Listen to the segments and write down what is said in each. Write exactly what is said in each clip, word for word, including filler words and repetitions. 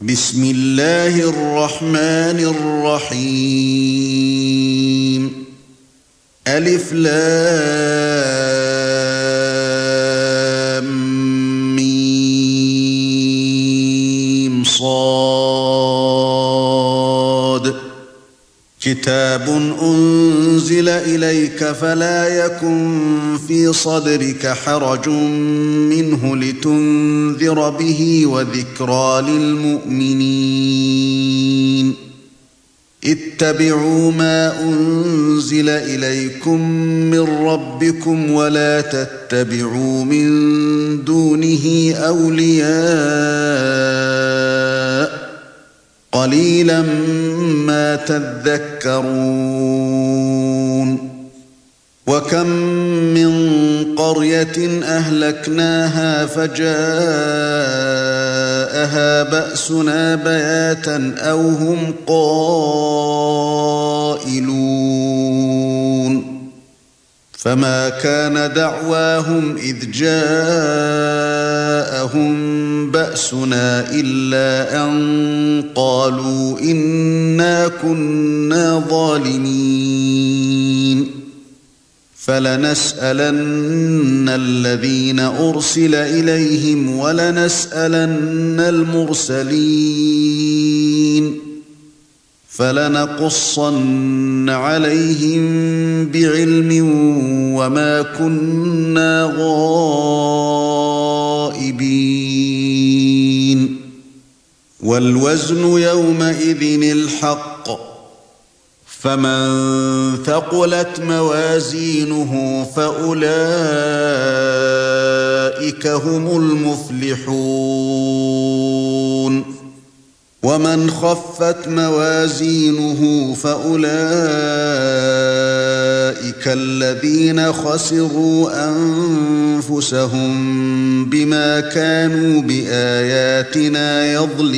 بسم الله الرحمن الرحيم ألف لام ميم صاد كتاب أنزل إليك فلا يكن في صدرك حرج منه لتنذر به وذكرى للمؤمنين اتبعوا ما أنزل إليكم من ربكم ولا تتبعوا من دونه أولياء قليلا ما تذكرون وكم من قرية أهلكناها فجاءها بأسنا بياتا أو هم قائلون فما كان دعواهم إذ جاءهم بأسنا إلا أن قالوا إنا كنا ظالمين فلنسألن الذين أرسل إليهم ولنسألن المرسلين فلنقصن عليهم بعلم وما كنا غائبين والوزن يومئذ الحق فمن ثقلت موازينه فأولئك هم المفلحون ومن خفت موازينه فأولئك الذين خسروا أنفسهم بما كانوا بآياتنا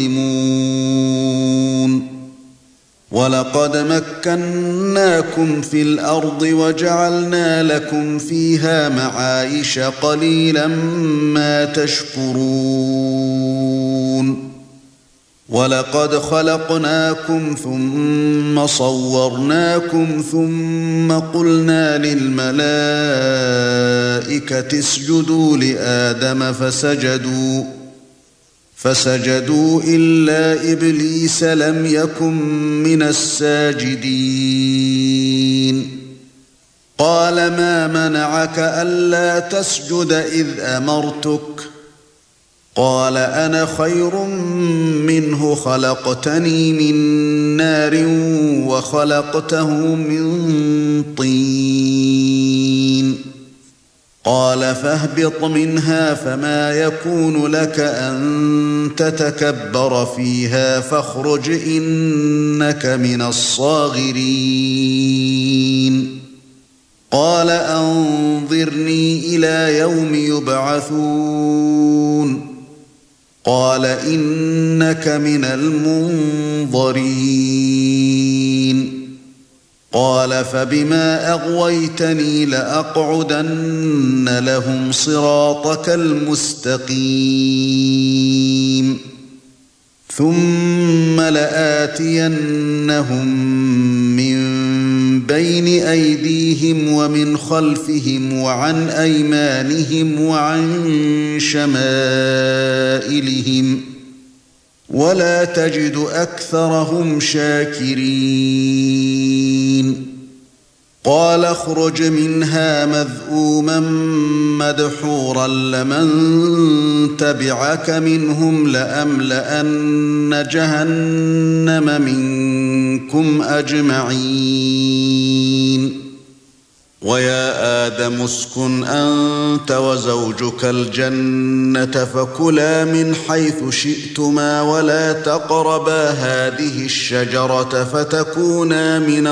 يظلمون وَلَقَدْ مَكَّنَّاكُمْ فِي الْأَرْضِ وَجَعَلْنَا لَكُمْ فِيهَا مَعَايِشَ قَلِيلًا مَا تَشْكُرُونَ وَلَقَدْ خَلَقْنَاكُمْ ثُمَّ صَوَّرْنَاكُمْ ثُمَّ قُلْنَا لِلْمَلَائِكَةِ اسْجُدُوا لِآدَمَ فَسَجَدُوا فسجدوا إلا إبليس لم يكن من الساجدين قال ما منعك ألا تسجد إذ أمرتك قال أنا خير منه خلقتني من نار وخلقته من طين قال فاهبط منها فما يكون لك أن تتكبر فيها فاخرج إنك من الصاغرين قال أنظرني إلى يوم يبعثون قال إنك من المنظرين قال فبما أغويتني لأقعدن لهم صراطك المستقيم ثم لآتينهم من بين أيديهم ومن خلفهم وعن أيمانهم وعن شمائلهم ولا تجد أكثرهم شاكرين قال اخرج منها مذءوما مدحورا لمن تبعك منهم لأملأن جهنم منكم أجمعين ويا آدم اسكن أنت وزوجك الجنة فكلا من حيث شئتما ولا تقربا هذه الشجرة فتكونا من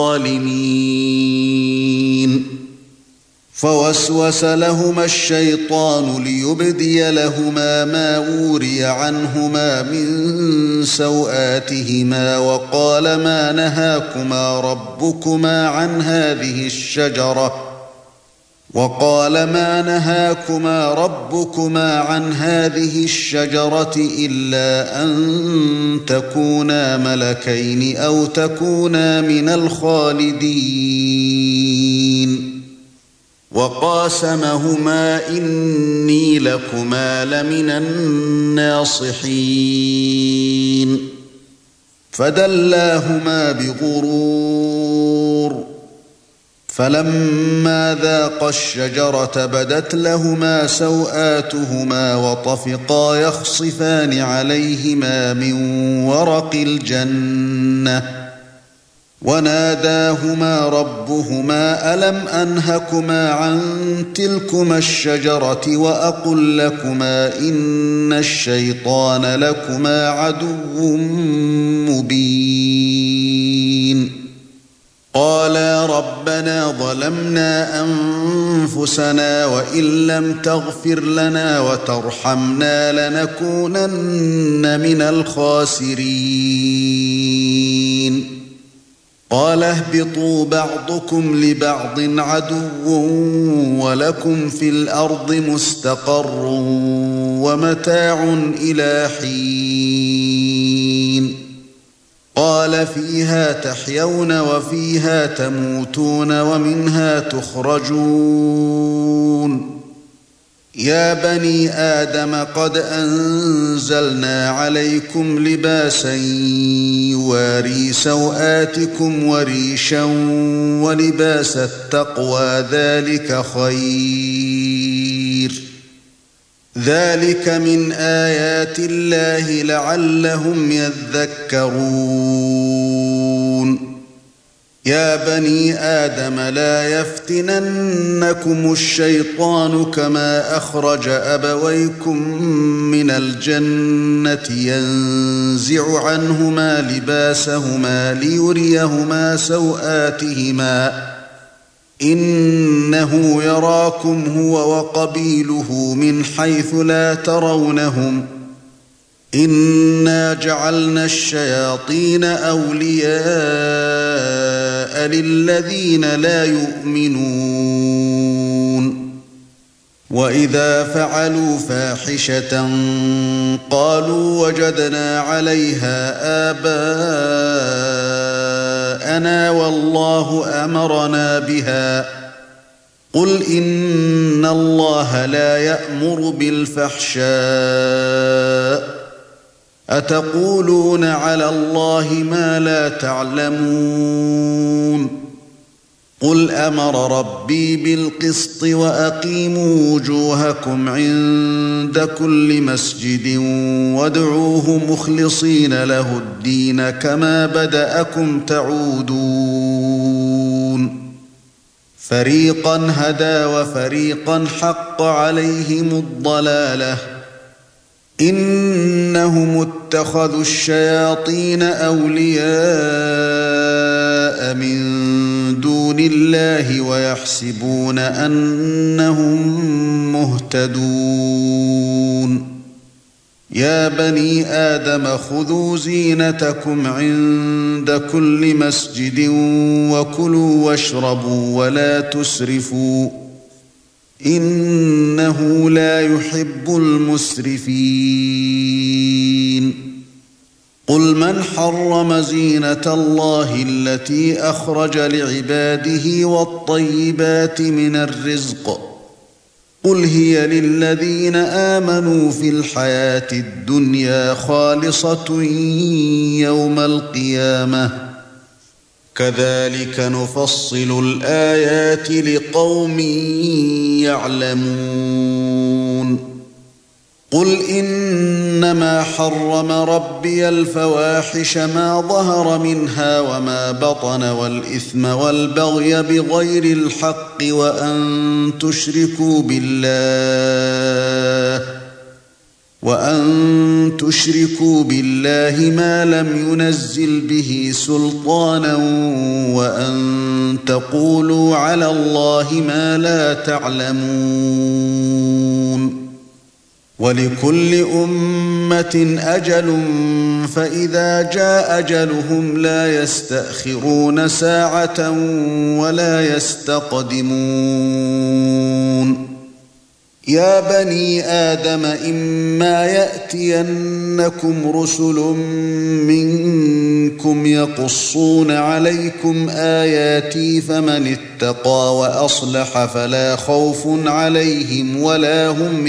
الظالمين فوسوس لهما الشيطان ليبدي لهما ما أوري عنهما من سوآتهما وقال ما نهاكما ربكما عن هذه الشجرة وقال ما نهاكما ربكما عن هذه الشجرة إلا أن تكونا ملكين أو تكونا من الخالدين وقاسمهما إني لكما لمن الناصحين فدلاهما بغرور فلما ذاقا الشجرة بدت لهما سوآتهما وطفقا يخصفان عليهما من ورق الجنة وناداهما ربهما ألم أنهكما عن تلكما الشجرة وأقل لكما إن الشيطان لكما عدو مبين قالا ربنا ظلمنا أنفسنا وإن لم تغفر لنا وترحمنا لنكونن من الخاسرين قال اهبطوا بعضكم لبعض عدو ولكم في الأرض مستقر ومتاع إلى حين قال فيها تحيون وفيها تموتون ومنها تخرجون يا بني آدم قد أنزلنا عليكم لباسا يواري سوآتكم وريشا ولباس التقوى ذلك خير ذلك من آيات الله لعلهم يذكرون يا بني آدم لا يفتننكم الشيطان كما أخرج أبويكم من الجنة ينزع عنهما لباسهما ليريهما سوآتهما إنه يراكم هو وقبيله من حيث لا ترونهم إنا جعلنا الشياطين أولياء للذين لا يؤمنون وإذا فعلوا فاحشة قالوا وجدنا عليها آباءنا والله أمرنا بها قل إن الله لا يأمر بالفحشاء أتقولون على الله ما لا تعلمون قل أمر ربي بالقسط وأقيموا وجوهكم عند كل مسجد وادعوه مخلصين له الدين كما بدأكم تعودون فريقا هدى وفريقا حق عليهم الضلالة إنهم اتخذوا الشياطين أولياء من دون الله ويحسبون أنهم مهتدون يا بني آدم خذوا زينتكم عند كل مسجد وكلوا واشربوا ولا تسرفوا إنه لا يحب المسرفين قل من حرم زينة الله التي أخرج لعباده والطيبات من الرزق قل هي للذين آمنوا في الحياة الدنيا خالصة يوم القيامة كذلك نفصل الآيات لقوم يعلمون قل إنما حرم ربي الفواحش ما ظهر منها وما بطن والإثم والبغي بغير الحق وأن تشركوا بالله وأن تشركوا بالله ما لم ينزل به سلطانا وأن تقولوا على الله ما لا تعلمون وَلِكُلِّ أُمَّةٍ أَجَلٌ فَإِذَا جَاءَ أَجَلُهُمْ لَا يَسْتَأْخِرُونَ سَاعَةً وَلَا يَسْتَقْدِمُونَ يَا بَنِي آدَمَ إِمَّا يَأْتِيَنَّكُمْ رُسُلٌ مِنكُمْ يَقُصُّونَ عَلَيْكُمْ آيَاتِي فَمَنِ اتَّقَى وَأَصْلَحَ فَلَا خَوْفٌ عَلَيْهِمْ وَلَا هُمْ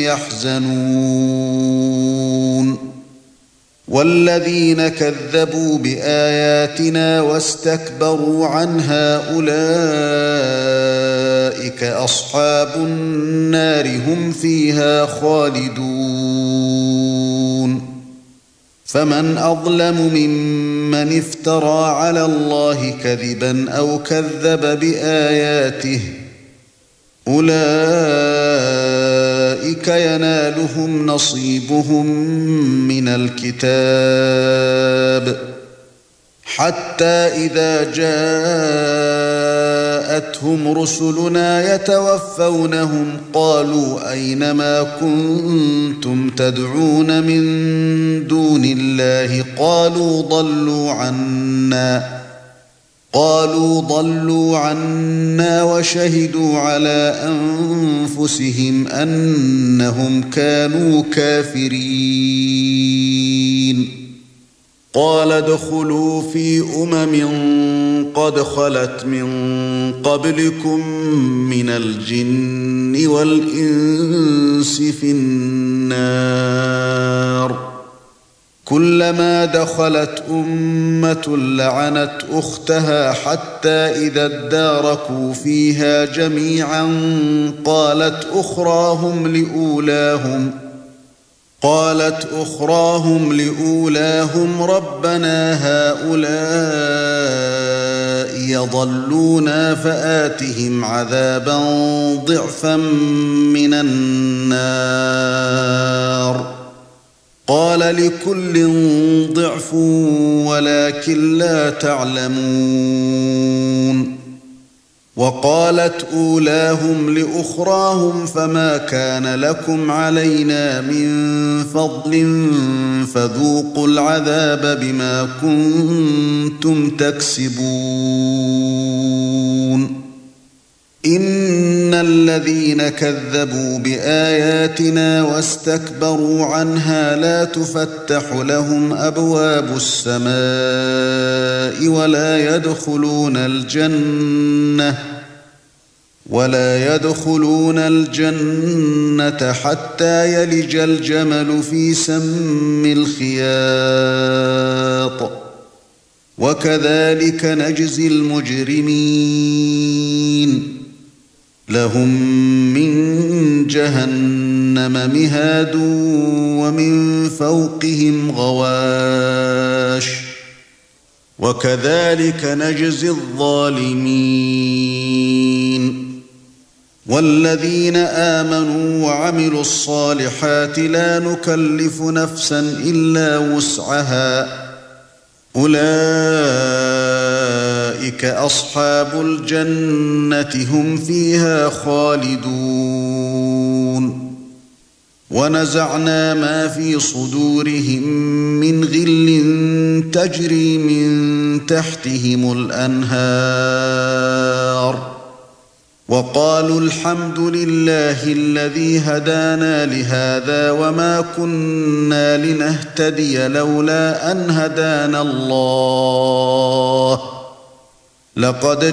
يَحْزَنُونَ وَالَّذِينَ كَذَّبُوا بِآيَاتِنَا وَاسْتَكْبَرُوا عَنْهَا أُولَئِكَ أَصْحَابُ النَّارِ هُمْ فِيهَا خَالِدُونَ فَمَنْ أَظْلَمُ مِمَّنِ افْتَرَى عَلَى اللَّهِ كَذِبًا أَوْ كَذَّبَ بِآيَاتِهِ أُولَئِكَ يَنَالُهُمْ نَصِيبُهُم مِّنَ الْكِتَابِ حَتَّى إِذَا جَاءَتْهُمْ رُسُلُنَا يَتَوَفَّوْنَهُمْ قَالُوا أَيْنَ مَا كُنتُمْ تَدْعُونَ مِن دُونِ اللَّهِ قَالُوا ضَلُّوا عَنَّا قالوا ضلوا عنا وشهدوا على أنفسهم أنهم كانوا كافرين قال ادخلوا في أمم قد خلت من قبلكم من الجن والإنس في النار كلما دخلت أمة لعنت أختها حتى إذا اداركوا فيها جميعا قالت أخراهم لأولاهم قالت أخراهم لأولاهم ربنا هؤلاء يضلونا فآتهم عذابا ضعفا من النار قال لكل ضعف ولكن لا تعلمون وقالت أولاهم لأخراهم فما كان لكم علينا من فضل فذوقوا العذاب بما كنتم تكسبون إن الذين كذبوا بآياتنا واستكبروا عنها لا تفتح لهم أبواب السماء ولا يدخلون الجنة ولا يدخلون الجنة حتى يلج الجمل في سم الخياط وكذلك نجزي المجرمين لهم من جهنم مهاد ومن فوقهم غواش وكذلك نجزي الظالمين والذين آمنوا وعملوا الصالحات لا نكلف نفسا إلا وسعها أولئك أصحاب الجنة هم فيها خالدون ونزعنا ما في صدورهم من غل تجري من تحتهم الأنهار وقالوا الحمد لله الذي هدانا لهذا وما كنا لنهتدي لولا أن هدانا الله لقد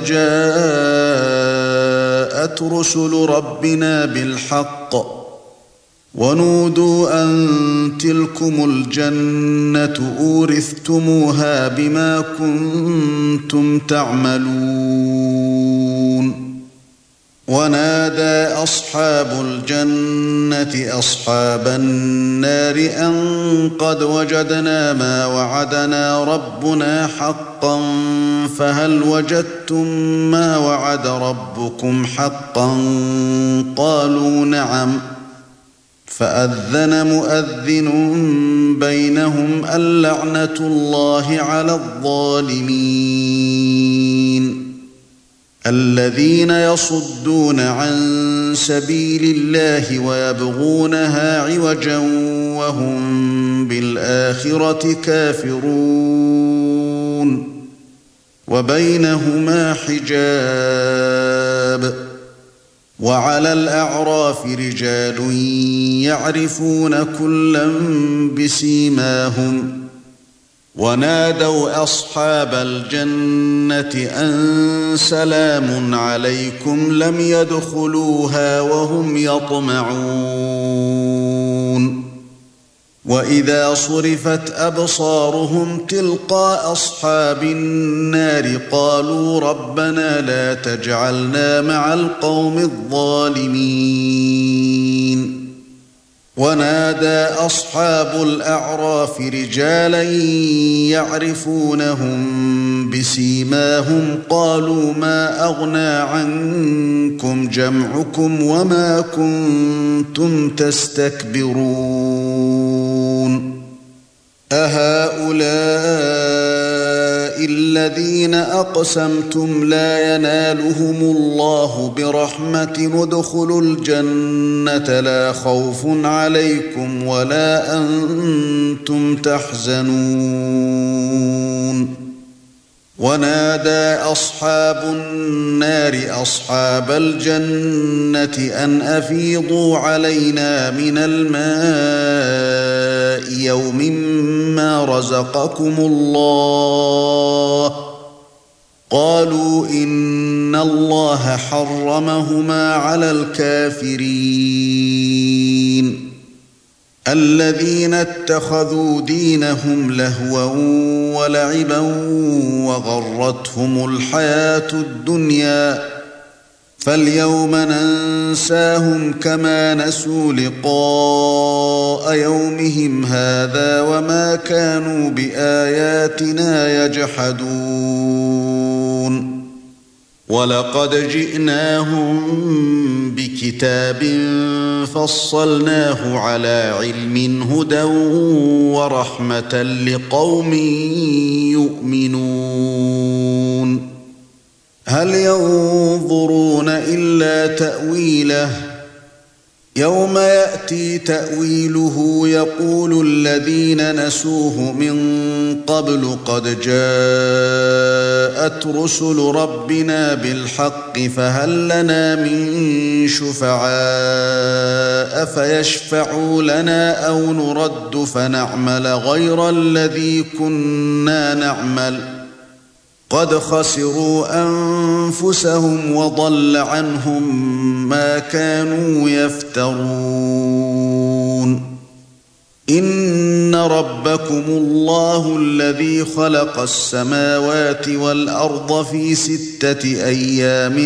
جاءت رسل ربنا بالحق ونودوا أن تلكم الجنة أورثتموها بما كنتم تعملون ونادى أصحاب الجنة أصحاب النار أن قد وجدنا ما وعدنا ربنا حقا فهل وجدتم ما وعد ربكم حقا قالوا نعم فأذن مؤذن بينهم اللعنة الله على الظالمين الذين يصدون عن سبيل الله ويبغونها عوجا وهم بالآخرة كافرون وبينهما حجاب وعلى الأعراف رجال يعرفون كلا بسيماهم ونادوا أصحاب الجنة أن سلام عليكم لم يدخلوها وهم يطمعون وإذا صرفت أبصارهم تلقاء أصحاب النار قالوا ربنا لا تجعلنا مع القوم الظالمين ونادى أصحاب الأعراف رجالا يعرفونهم بسيماهم قالوا ما أغنى عنكم جمعكم وما كنتم تستكبرون أهؤلاء الذين أقسمتم لا ينالهم الله برحمة ادخلوا الجنة لا خوف عليكم ولا أنتم تحزنون ونادى أصحاب النار أصحاب الجنة أن أفيضوا علينا من الماء يوم ما رزقكم الله قالوا إن الله حرمهما على الكافرين الذين اتخذوا دينهم لهوا ولعبا وغرتهم الحياة الدنيا فاليوم ننساهم كما نسوا لقاء يومهم هذا وما كانوا بآياتنا يجحدون ولقد جئناهم بكتاب فصلناه على علم هدى ورحمة لقوم يؤمنون هل ينظرون إلا تأويله يوم يأتي تأويله يقول الذين نسوه من قبل قد جاءت رسل ربنا بالحق فهل لنا من شفعاء فيشفعوا لنا أو نرد فنعمل غير الذي كنا نعمل قد خسروا أنفسهم وضل عنهم ما كانوا يفترون إن ربكم الله الذي خلق السماوات والأرض في ستة أيام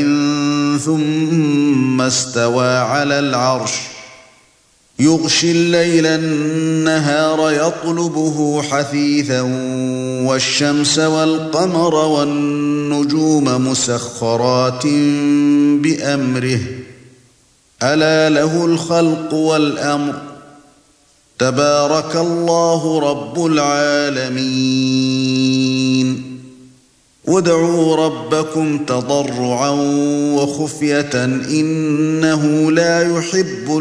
ثم استوى على العرش يغشي الليل النهار يطلبه حثيثا والشمس والقمر والنجوم مسخرات بأمره ألا له الخلق والأمر تبارك الله رب العالمين ادعوا ربكم تضرعا وخفية إنه لا يحب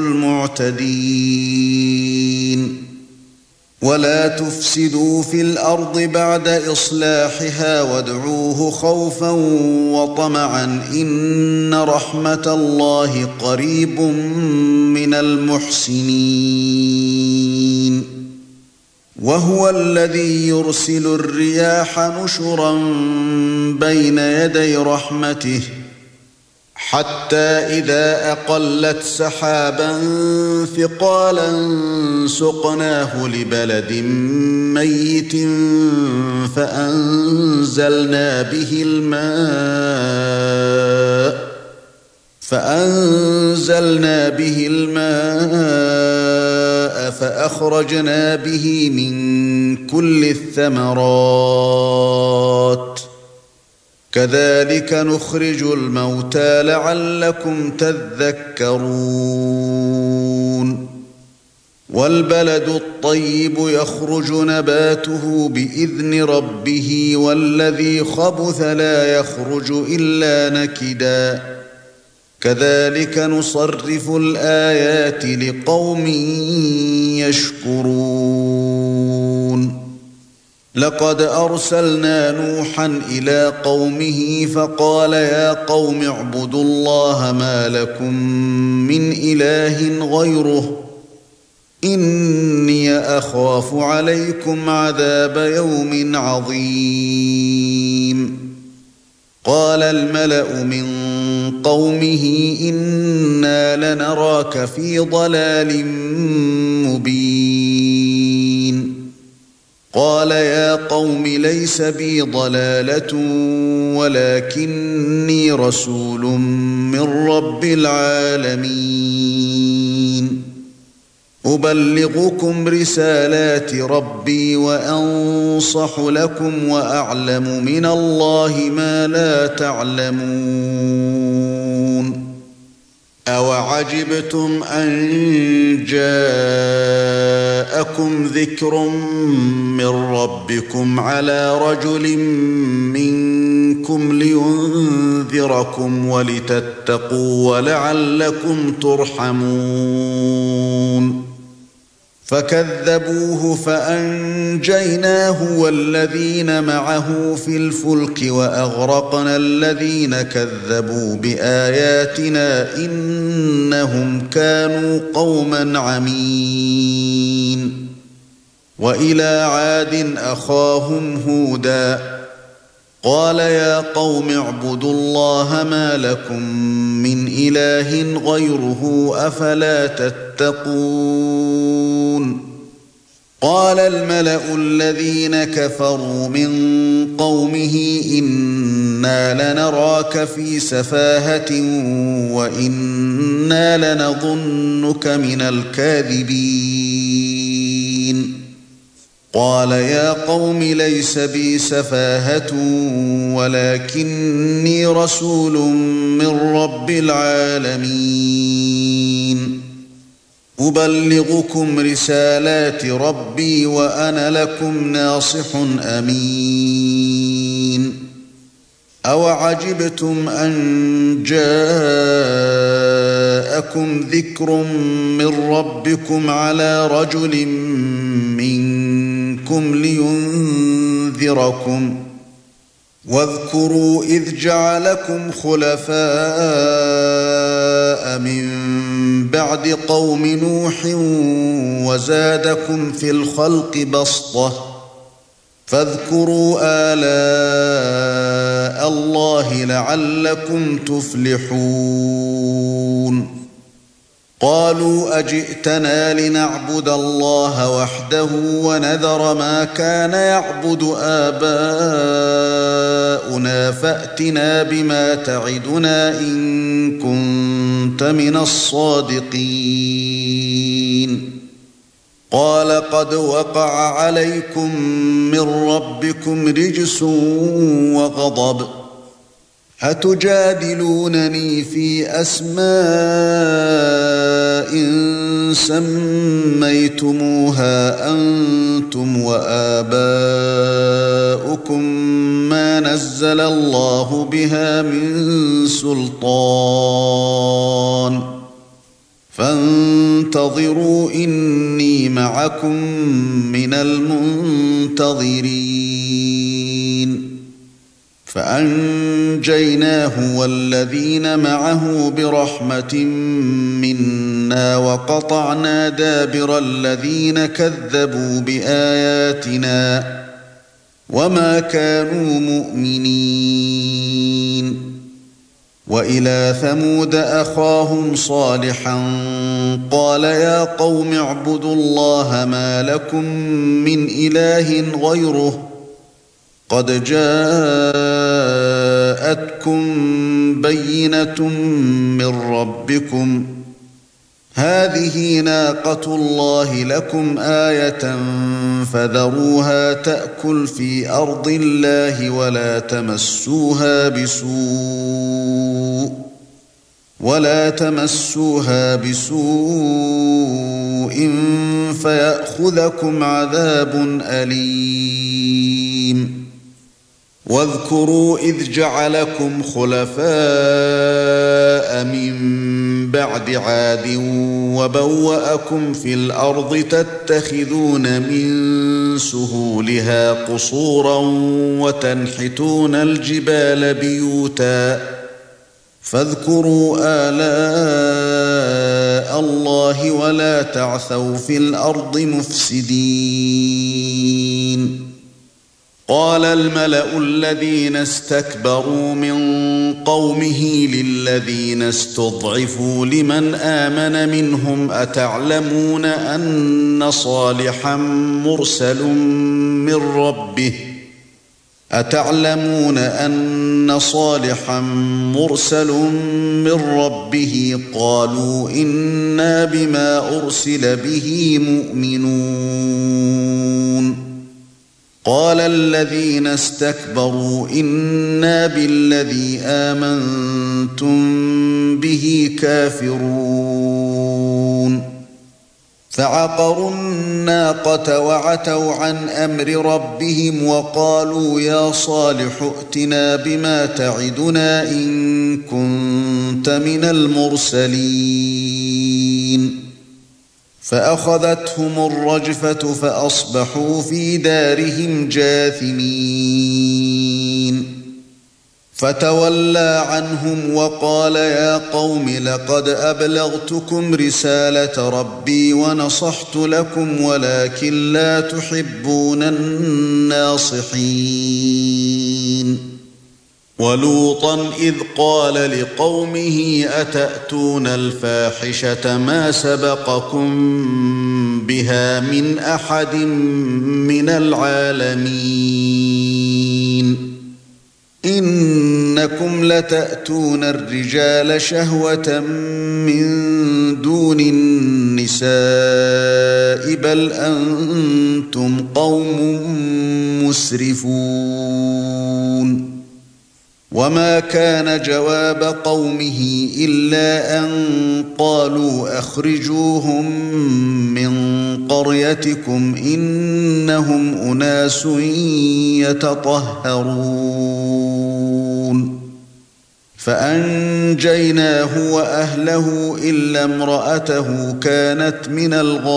المعتدين ولا تفسدوا في الأرض بعد إصلاحها وادعوه خوفا وطمعا إن رحمة الله قريب من المحسنين وهو الذي يرسل الرياح نشرا بين يدي رحمته حتى إذا أقلت سحابا ثقالا سقناه لبلد ميت فأنزلنا به الماء فأنزلنا به الماء فأخرجنا به من كل الثمرات كذلك نخرج الموتى لعلكم تذكرون والبلد الطيب يخرج نباته بإذن ربه والذي خبث لا يخرج إلا نكدا كذلك نصرف الآيات لقوم يشكرون لقد أرسلنا نوحا إلى قومه فقال يا قوم اعبدوا الله ما لكم من إله غيره إني أخاف عليكم عذاب يوم عظيم قال الملأ من قومه إنا لنراك في ضلال مبين قال يا قوم ليس بي ضلالة ولكني رسول من رب العالمين أبلغكم رسالات ربي وأنصح لكم وأعلم من الله ما لا تعلمون أوعجبتم أن جاءكم ذكر من ربكم على رجل منكم لينذركم ولتتقوا ولعلكم ترحمون فكذبوه فأنجيناه والذين معه في الفلك وأغرقنا الذين كذبوا بآياتنا إنهم كانوا قوما عمين وإلى عاد أخاهم هودا قال يا قوم اعبدوا الله ما لكم من إله غيره أفلا تتقون قال الملأ الذين كفروا من قومه إنا لنراك في سفاهة وإنا لنظنك من الكاذبين قال يا قوم ليس بي سفاهة ولكني رسول من رب العالمين أبلغكم رسالات ربي وأنا لكم ناصح أمين أوعجبتم أن جاءكم ذكر من ربكم على رجل منكم لينذركم واذكروا إذ جعلكم خلفاء من بعد قوم نوح وزادكم في الخلق بسطة فاذكروا آلاء الله لعلكم تفلحون قالوا أجئتنا لنعبد الله وحده ونذر ما كان يعبد آباؤنا فأتنا بما تعدنا إن كنت من الصادقين قال قد وقع عليكم من ربكم رجس وغضب أتجادلونني في أسماء سميتموها أنتم وآباؤكم ما نزل الله بها من سلطان فانتظروا إني معكم من المنتظرين فأنجيناه والذين معه برحمة منا وقطعنا دابر الذين كذبوا بآياتنا وما كانوا مؤمنين وإلى ثمود أخاهم صالحا قال يا قوم اعبدوا الله ما لكم من إله غيره قد جاءتكم بينة من ربكم هذه ناقة الله لكم آية فذروها تأكل في أرض الله ولا تمسوها بسوء ولا تمسوها بسوء فيأخذكم عذاب أليم واذكروا إذ جعلكم خلفاء من بعد عاد وبوأكم في الأرض تتخذون من سهولها قصورا وتنحتون الجبال بيوتا فاذكروا آلاء الله ولا تعثوا في الأرض مفسدين قال الملأ الذين استكبروا من قومه للذين استضعفوا لمن آمن منهم أتعلمون أن صالحا مرسل من ربه أتعلمون أن صالحا مرسل من ربه قالوا إنا بما أرسل به مؤمنون قال الذين استكبروا إنا بالذي آمنتم به كافرون فعقروا الناقة وعتوا عن أمر ربهم وقالوا يا صالح ائتنا بما تعدنا إن كنت من المرسلين فأخذتهم الرجفة فأصبحوا في دارهم جاثمين فتولى عنهم وقال يا قوم لقد أبلغتكم رسالة ربي ونصحت لكم ولكن لا تحبون الناصحين ولوطا إذ قال لقومه أتأتون الفاحشة ما سبقكم بها من أحد من العالمين إنكم لتأتون الرجال شهوة من دون النساء بل أنتم قوم مسرفون وما كان جواب قومه إلا أن قالوا أخرجوهم من قريتكم إنهم أناس يتطهرون فأنجيناه وأهله إلا امرأته كانت من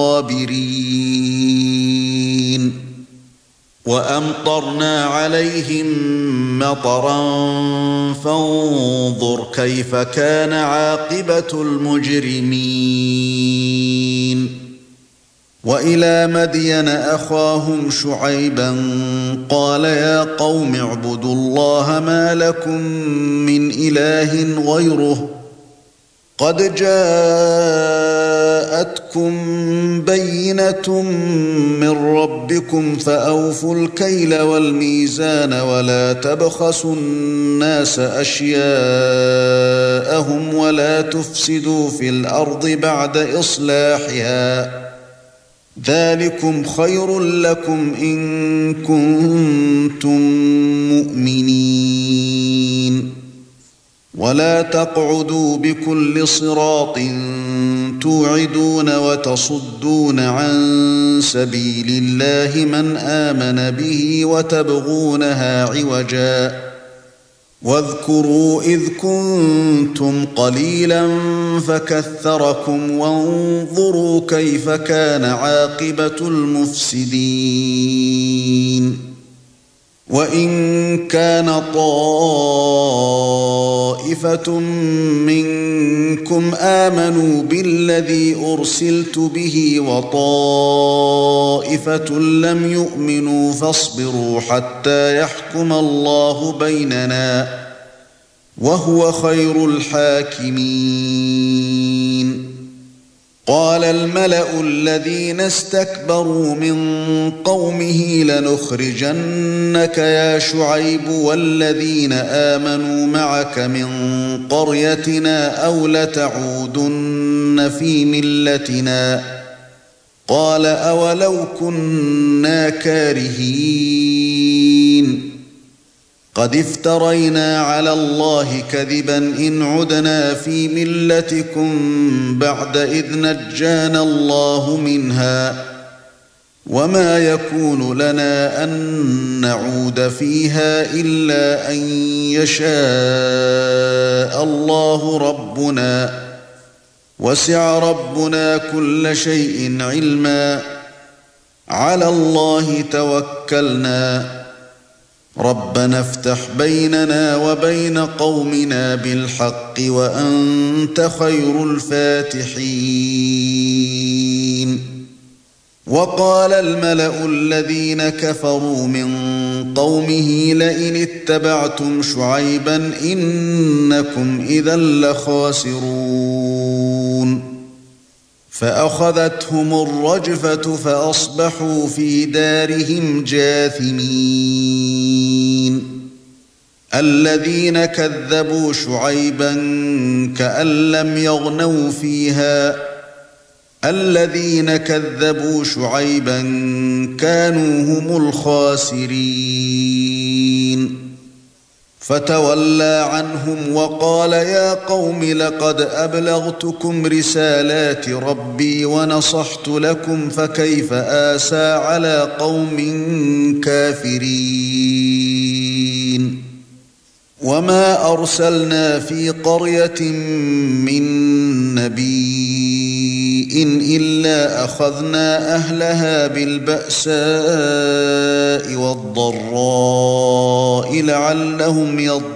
الغابرين وأمطرنا عليهم مطرا فانظر كيف كان عاقبة المجرمين وإلى مدين أخاهم شعيبا قال يا قوم اعبدوا الله ما لكم من إله غيره قد جاءتكم بينة من ربكم فأوفوا الكيل والميزان ولا تبخسوا الناس أشياءهم ولا تفسدوا في الأرض بعد إصلاحها ذلكم خير لكم إن كنتم مؤمنين ولا تقعدوا بكل صراط توعدون وتصدون عن سبيل الله من آمن به وتبغونها عوجا واذكروا إذ كنتم قليلا فكثركم وانظروا كيف كان عاقبة المفسدين وإن كان طائفة منكم آمنوا بالذي أرسلت به وطائفة لم يؤمنوا فاصبروا حتى يحكم الله بيننا وهو خير الحاكمين قال الملأ الذين استكبروا من قومه لنخرجنك يا شعيب والذين آمنوا معك من قريتنا أو لتعودن في ملتنا قال أولو كنا كارهين قد افترينا على الله كذبا إن عدنا في ملتكم بعد إذ نجانا الله منها وما يكون لنا أن نعود فيها إلا أن يشاء الله ربنا وسع ربنا كل شيء علما على الله توكلنا ربنا افتح بيننا وبين قومنا بالحق وأنت خير الفاتحين وقال الملأ الذين كفروا من قومه لئن اتبعتم شعيبا إنكم إذا لخاسرون فأخذتهم الرجفة فأصبحوا في دارهم جاثمين الذين كذبوا شعيبا كأن لم يغنوا فيها الذين كذبوا شعيبا كانوا هم الخاسرين فتولى عنهم وقال يا قوم لقد أبلغتكم رسالات ربي ونصحت لكم فكيف آسى على قوم كافرين وما أرسلنا في قرية من نبي إلا أخذنا أهلها بالبأساء والضراء لعلهم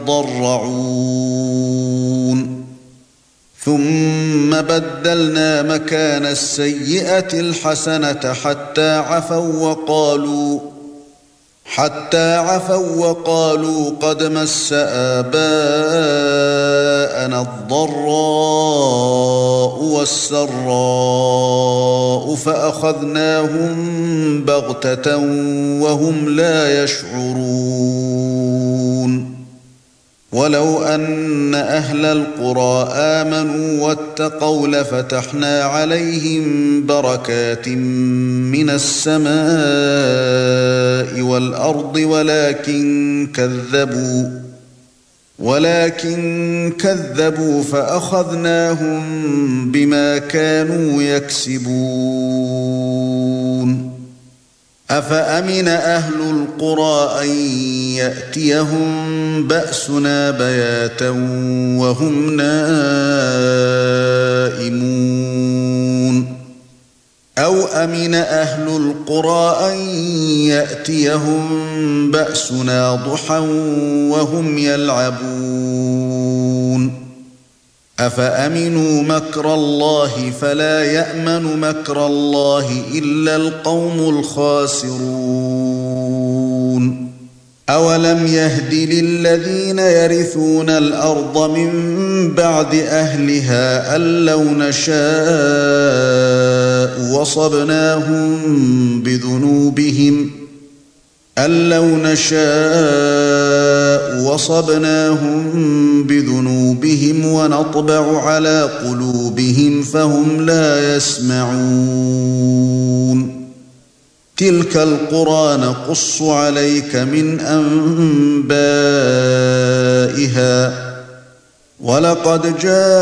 يضرعون ثم بدلنا مكان السيئة الحسنة حتى عفوا وقالوا حتى عفوا وقالوا قد مس آباءنا الضراء والسراء فأخذناهم بغتة وهم لا يشعرون ولو أن أهل القرى آمنوا واتقوا لفتحنا عليهم بركات من السماء والأرض ولكن كذبوا ولكن كذبوا فأخذناهم بما كانوا يكسبون أفأمن أهل القرى أن يأتيهم بأسنا بياتا وهم نائمون أو أمن أهل القرى أن يأتيهم بأسنا ضحى وهم يلعبون أفأمنوا مكر الله فلا يأمن مكر الله إلا القوم الخاسرون أولم يهد للذين يرثون الأرض من بعد أهلها أن لو نشاء وصبناهم بذنوبهم أن لو نشاء وصبناهم بذنوبهم ونطبع على قلوبهم فهم لا يسمعون تلك القرى نقص عليك من أنبائها ولقد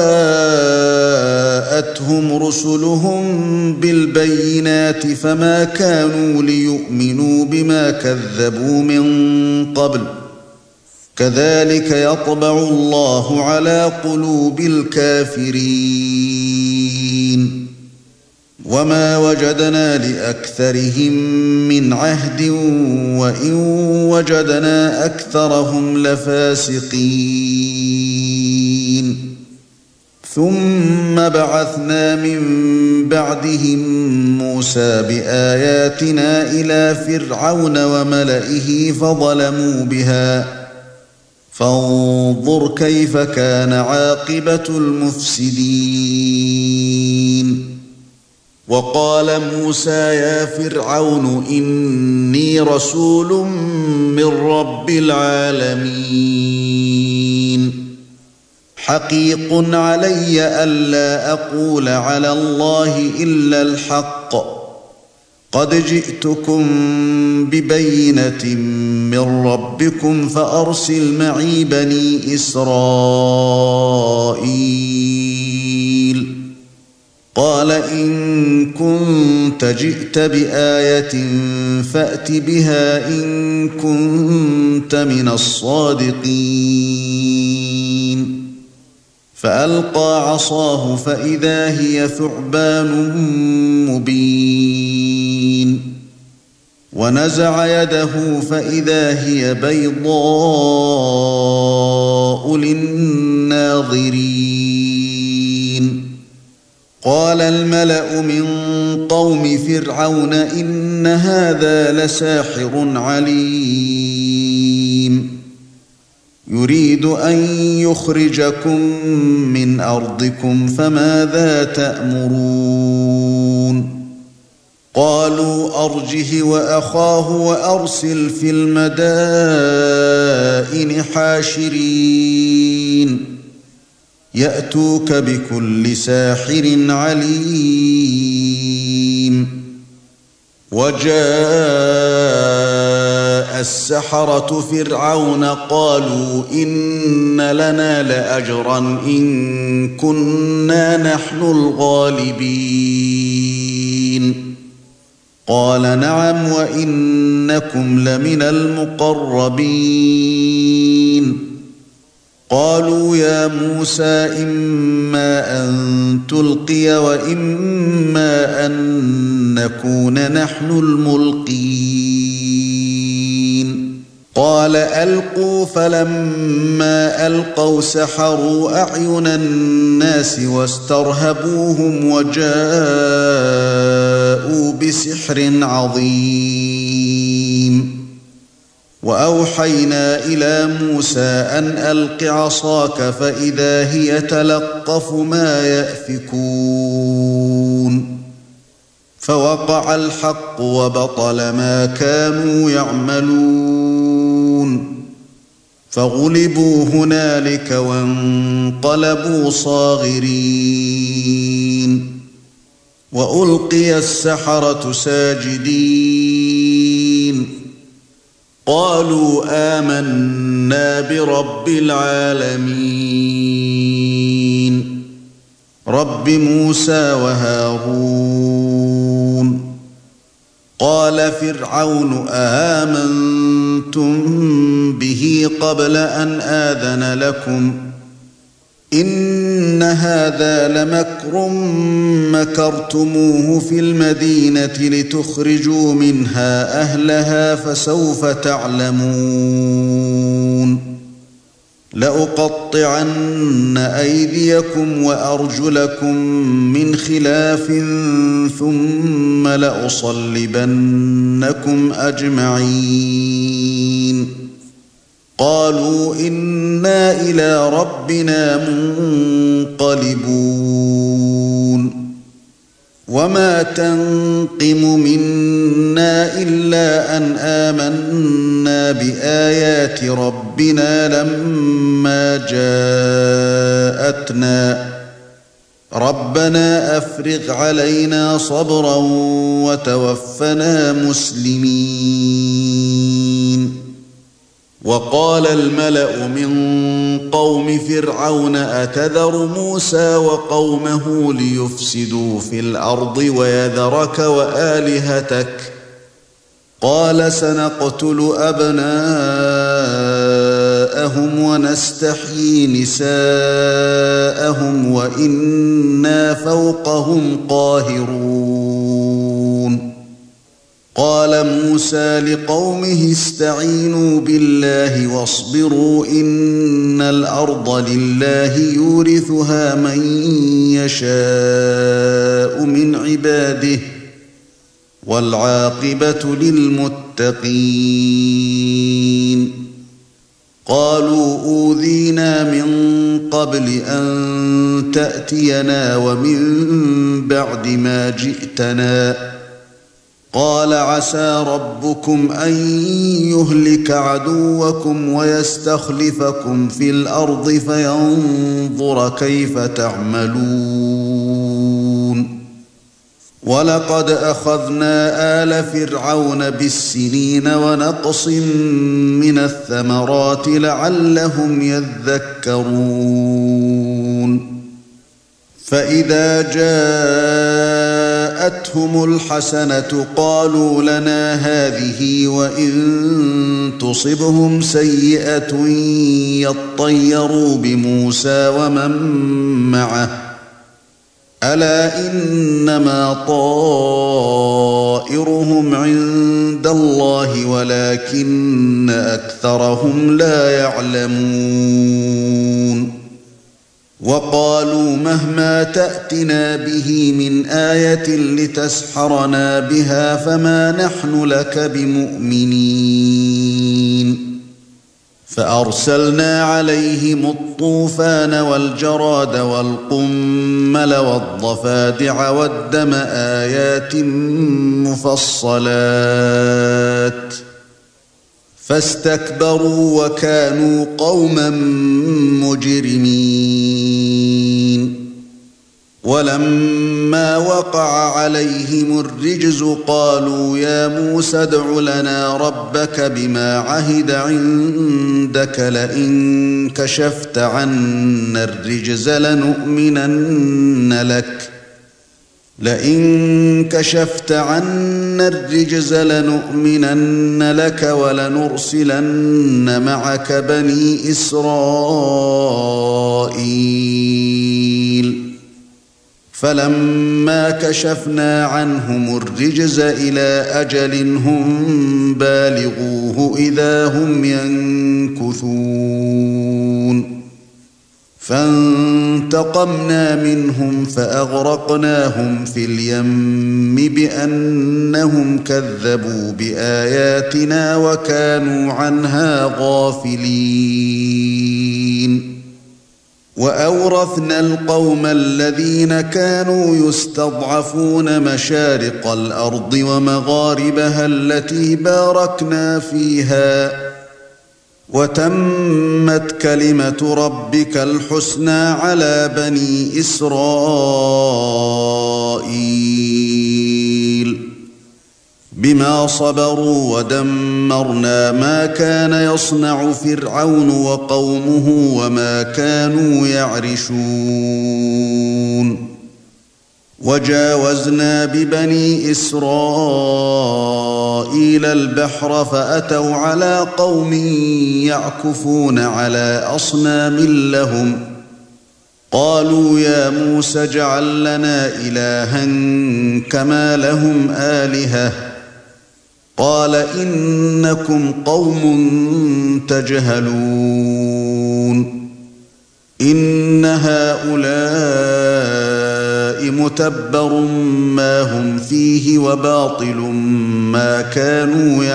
جاءتهم رسلهم بالبينات فما كانوا ليؤمنوا بما كذبوا من قبل كذلك يطبع الله على قلوب الكافرين وما وجدنا لأكثرهم من عهد وإن وجدنا أكثرهم لفاسقين ثم بعثنا من بعدهم موسى بآياتنا إلى فرعون وملئه فظلموا بها فانظر كيف كان عاقبة المفسدين وقال موسى يا فرعون إني رسول من رب العالمين حقيق علي ألا أقول على الله إلا الحق قد جئتكم ببينة من ربكم فأرسل معي بني إسرائيل قال إن كنت جئت بآية فأت بها إن كنت من الصادقين فألقى عصاه فإذا هي ثعبان مبين ونزع يده فإذا هي بيضاء للناظرين قال الملأ من قوم فرعون إن هذا لساحر عليم يريد أن يخرجكم من أرضكم فماذا تأمرون قالوا أرجه وأخاه وأرسل في المدائن حاشرين يأتوك بكل ساحر عليم وجاء السحرة فرعون قالوا إن لنا لأجرا إن كنا نحن الغالبين قال نعم وإنكم لمن المقربين قالوا يا موسى إما أن تلقي وإما أن نكون نحن الملقين قال ألقوا فلما ألقوا سحروا أعين الناس واسترهبوهم وجاءوا بسحر عظيم وأوحينا إلى موسى أن ألق عصاك فإذا هي تلقف ما يأفكون فوقع الحق وبطل ما كانوا يعملون فغلبوا هنالك وانقلبوا صاغرين وألقي السحرة ساجدين قالوا آمنا برب العالمين رب موسى وهارون قال فرعون آمنتم به قبل أن آذن لكم إن هذا لمكر مكرتموه في المدينة لتخرجوا منها أهلها فسوف تعلمون لأقطعن أيديكم وأرجلكم من خلاف ثم لأصلبنكم أجمعين قالوا إنا إلى ربنا منقلبون وما تنقم منا إلا أن آمنا بآيات ربنا لما جاءتنا ربنا أفرغ علينا صبرا وتوفنا مسلمين وقال الملأ من قوم فرعون أتذر موسى وقومه ليفسدوا في الأرض ويذرك وآلهتك قال سنقتل أبناءهم ونستحيي نساءهم وإنا فوقهم قاهرون قال موسى لقومه استعينوا بالله واصبروا إن الأرض لله يورثها من يشاء من عباده والعاقبة للمتقين قالوا أوذينا من قبل أن تأتينا ومن بعد ما جئتنا قال عسى ربكم أن يهلك عدوكم ويستخلفكم في الأرض فينظر كيف تعملون وَلَقَدْ أَخَذْنَا آلَ فِرْعَوْنَ بِالسِّنِينَ وَنَقْصٍ مِنَ الثَّمَرَاتِ لَعَلَّهُمْ يَذَّكَّرُونَ فَإِذَا جَاءَتْهُمُ الْحَسَنَةُ قَالُوا لَنَا هَذِهِ وَإِن تُصِبْهُمْ سَيِّئَةٌ يَطَّيَّرُوا بِمُوسَى وَمَن مَّعَهُ أَلَا إِنَّمَا طَائِرُهُمْ عِندَ اللَّهِ وَلَكِنَّ أَكْثَرَهُمْ لَا يَعْلَمُونَ وَقَالُوا مَهْمَا تَأْتِنَا بِهِ مِنْ آيَةٍ لِتَسْحَرَنَا بِهَا فَمَا نَحْنُ لَكَ بِمُؤْمِنِينَ فَأَرْسَلْنَا عَلَيْهِمُ الطُّوفَانَ وَالْجَرَادَ وَالْقُمَّلَ وَالضَّفَادِعَ وَالدَّمَ آيَاتٍ مُفَصَّلَاتٍ فَاسْتَكْبَرُوا وَكَانُوا قَوْمًا مُجْرِمِينَ وَلَمَّا وَقَعَ عَلَيْهِمُ الرِّجْزُ قَالُوا يَا مُوسَى ادْعُ لَنَا رَبَّكَ بِمَا عَهِدَ عِندَكَ لَئِن كَشَفْتَ عَنَّا الرِّجْزَ لَنُؤْمِنَنَّ لَكَ لئن كشفت عنا الرجز لنؤمنن لك ولنرسلن معك بني إسرائيل فلما كشفنا عنهم الرجز إلى أجل هم بالغوه إذا هم ينكثون فانتقمنا منهم فأغرقناهم في اليم بأنهم كذبوا بآياتنا وكانوا عنها غافلين وأورثنا القوم الذين كانوا يستضعفون مشارق الأرض ومغاربها التي باركنا فيها وتمت كلمة ربك الحسنى على بني إسرائيل بما صبروا ودمرنا ما كان يصنع فرعون وقومه وما كانوا يعرشون وجاوزنا ببني إسرائيل البحر فأتوا على قوم يعكفون على أصنام لهم قالوا يا موسى اجعل لنا إلها كما لهم آلهة قال إنكم قوم تجهلون إن هؤلاء متبر ما هم فيه وباطل ما كانوا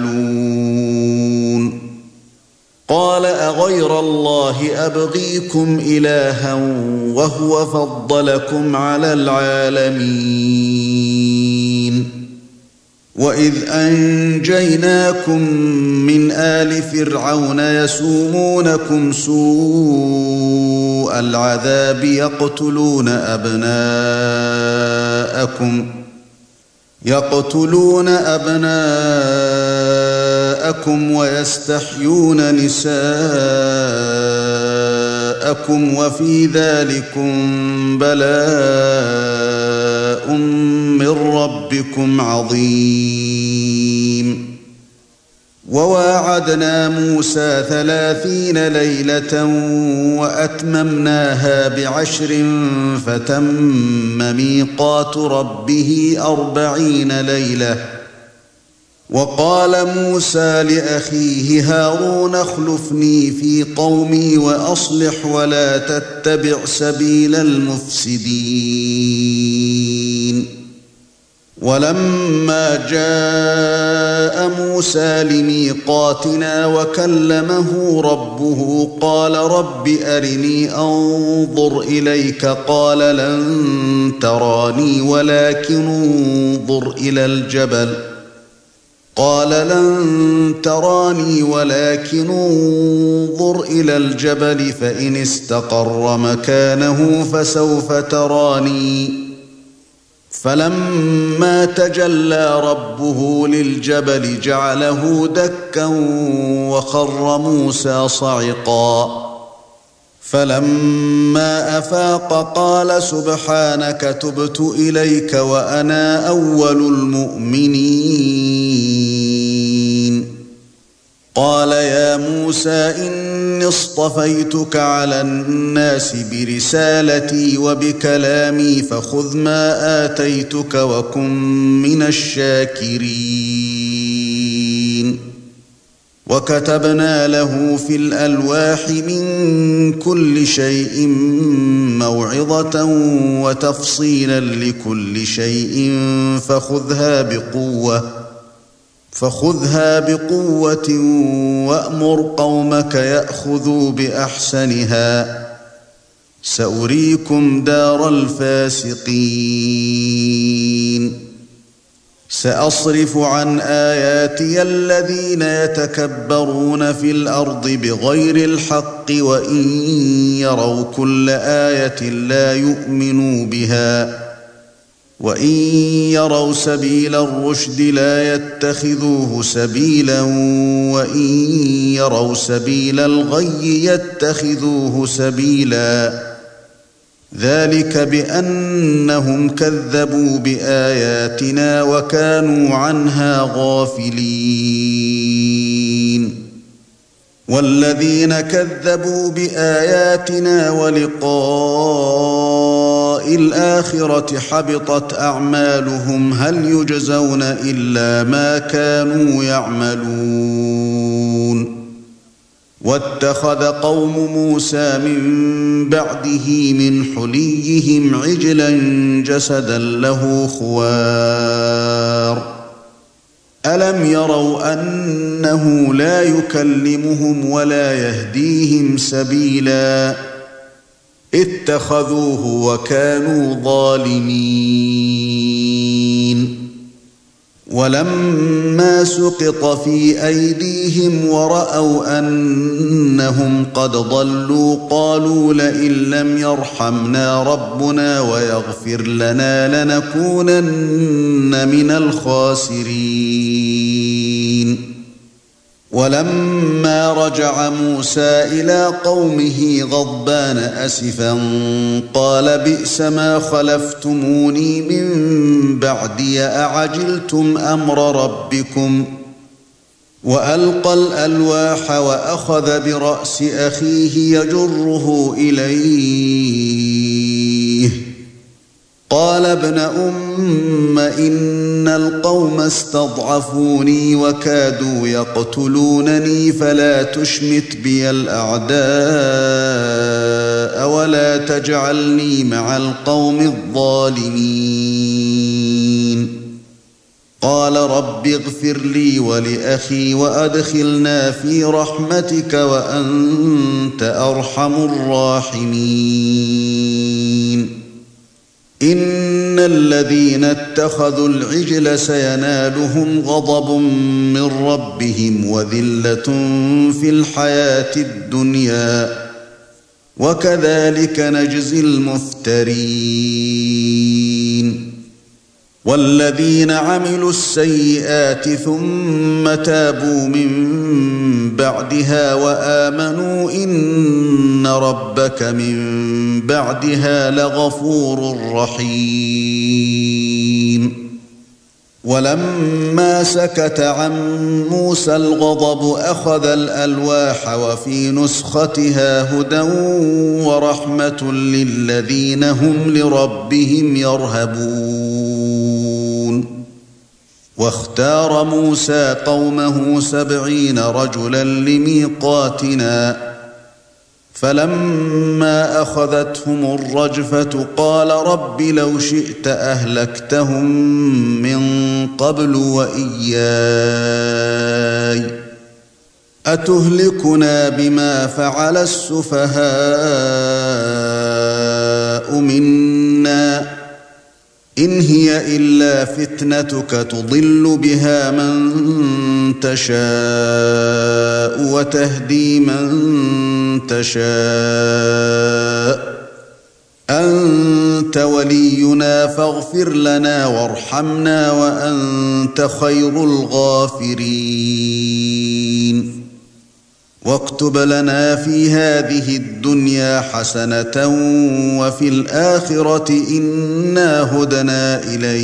يعملون قال أغير الله أبغيكم إلها وهو فضلكم على العالمين وإذ أنجيناكم من آل فرعون يسومونكم سوء العذاب يقتلون أبناءكم يقتلون أبناءكم ويستحيون نساءكم وفي ذلكم بلاء من ربكم عظيم وواعدنا موسى ثلاثين ليلة وأتممناها بعشر فتم ميقات ربه أربعين ليلة وقال موسى لأخيه هارون اخلفني في قومي وأصلح ولا تتبع سبيل المفسدين ولما جاء موسى لميقاتنا وكلمه ربه قال رب أرني أنظر إليك قال لن تراني ولكن انظر إلى الجبل قال لن تراني ولكن انظر إلى الجبل فإن استقر مكانه فسوف تراني فلما تجلى ربه للجبل جعله دكا وخر موسى صعقا فلما أفاق قال سبحانك تبت إليك وأنا أول المؤمنين قال يا موسى إني اصطفيتك على الناس برسالتي وبكلامي فخذ ما آتيتك وكن من الشاكرين وكتبنا له في الألواح من كل شيء موعظة وتفصيلا لكل شيء فخذها بقوة فخذها بقوة وأمر قومك يأخذوا بأحسنها سأريكم دار الفاسقين سأصرف عن آياتي الذين يتكبرون في الأرض بغير الحق وإن يروا كل آية لا يؤمنوا بها وإن يروا سبيل الرشد لا يتخذوه سبيلا وإن يروا سبيل الغي يتخذوه سبيلا ذلك بأنهم كذبوا بآياتنا وكانوا عنها غافلين والذين كذبوا بآياتنا ولقاء الآخرة حبطت أعمالهم هل يجزون إلا ما كانوا يعملون واتخذ قوم موسى من بعده من حليهم عجلا جسدا له خوار ألم يروا أنه لا يكلمهم ولا يهديهم سبيلا اتخذوه وكانوا ظالمين ولما سقط في أيديهم ورأوا أنهم قد ضلوا قالوا لئن لم يرحمنا ربنا ويغفر لنا لنكونن من الخاسرين ولما رجع موسى إلى قومه غضبان أسفا قال بئس ما خلفتموني من بعدي أعجلتم أمر ربكم وألقى الألواح وأخذ برأس أخيه يجره إليه قال ابن أم إن القوم استضعفوني وكادوا يقتلونني فلا تشمت بي الأعداء ولا تجعلني مع القوم الظالمين قال رب اغفر لي ولأخي وأدخلنا في رحمتك وأنت أرحم الراحمين إن الذين اتخذوا العجل سينالهم غضب من ربهم وذلة في الحياة الدنيا وكذلك نجزي المفترين والذين عملوا السيئات ثم تابوا من بعدها وآمنوا إن ربك من بعدها لغفور رحيم ولما سكت عن موسى الغضب أخذ الألواح وفي نسختها هدى ورحمة للذين هم لربهم يرهبون واختار موسى قومه سبعين رجلا لميقاتنا فلما أخذتهم الرجفة قال رب لو شئت أهلكتهم من قبل وإياي أتهلكنا بما فعل السفهاء منا إن هي إلا فتنتك تضل بها من تشاء وتهدي من تشاء أنت ولينا فاغفر لنا وارحمنا وأنت خير الغافرين واكتب لنا في هذه الدنيا حسنة وفي الآخرة إنا هدنا